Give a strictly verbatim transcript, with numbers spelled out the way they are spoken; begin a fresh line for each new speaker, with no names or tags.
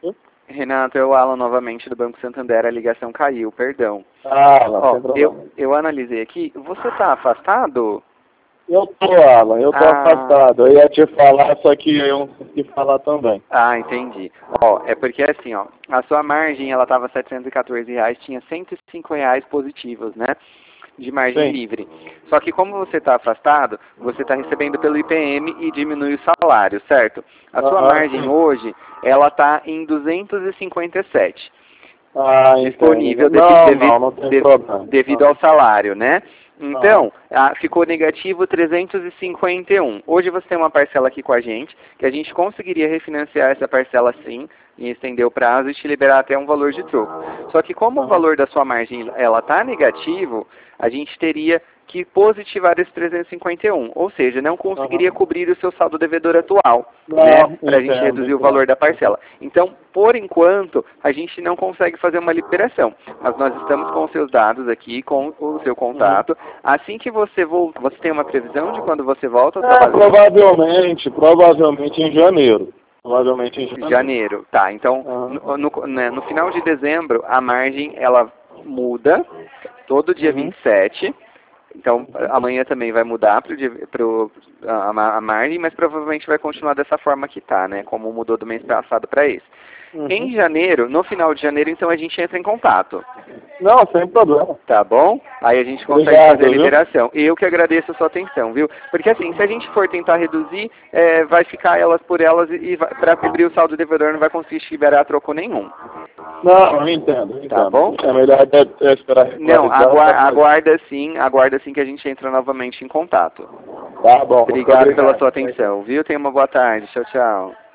Renato.
Renato, é o Alan novamente do Banco Santander, a ligação caiu, perdão.
Ah, não,
Ó,
sem problema.
eu, eu analisei aqui, você está afastado?
Eu tô, Alan, eu tô
Ah.
afastado. Eu ia te falar, só que eu não consegui falar também.
Ah, entendi. Ó, é porque assim, ó, a sua margem, ela estava setecentos e quatorze reais, tinha cento e cinco reais positivos, né? De margem
Sim.
livre. Só que como você está afastado, você está recebendo pelo I P M e diminui o salário, certo? A sua
Aham,
margem
sim.
hoje, ela está em duzentos e cinquenta e sete.
Ah,
Disponível
entendo.
devi,
Não,
devi,
não, não tem
de-
problema.
devido
Não.
ao salário, né?
Aham.
Então, ah, ficou negativo trezentos e cinquenta e um. Hoje você tem uma parcela aqui com a gente, que a gente conseguiria refinanciar essa parcela sim, e estender o prazo e te liberar até um valor de troco. Só que como o
Aham.
valor da sua margem ela está negativo, a gente teria que positivar esse trezentos e cinquenta e um, ou seja, não conseguiria
Aham.
cobrir o seu saldo devedor atual,
Não,
né, para a gente
entendo,
reduzir o
entendo.
valor da parcela. Então, por enquanto, a gente não consegue fazer uma liberação, mas nós estamos com os seus dados aqui, com o seu contato. Assim que você volta, você tem uma previsão de quando você volta ao
É,
trabalho?
provavelmente, provavelmente em janeiro. Provavelmente em janeiro.
Janeiro, tá. Então,
Aham.
no, no, né, no final de dezembro, a margem, ela muda, todo dia
Uhum.
vinte e sete. Então, amanhã também vai mudar pro, dia- pro, a, a margem, mas provavelmente vai continuar dessa forma que tá, né? Como mudou do mês passado para esse.
Uhum.
Em janeiro, no final de janeiro, então a gente entra em contato.
Não, sem problema.
Tá bom? Aí a gente consegue
Obrigado,
fazer a
viu?
liberação. Eu que agradeço a sua atenção, viu? Porque assim, se a gente for tentar reduzir, é, vai ficar elas por elas e, e para cobrir o saldo devedor não vai conseguir te liberar troco nenhum.
Não, eu entendo, eu
Tá
entendo.
bom?
É melhor até até esperar
Não,
regularizar.
aguarda,
pra-
aguarda sim, aguarda sim que a gente entra novamente em contato.
Tá bom, muito
Obrigado pela
obrigado.
sua atenção, viu? Tenha uma boa tarde. Tchau, tchau.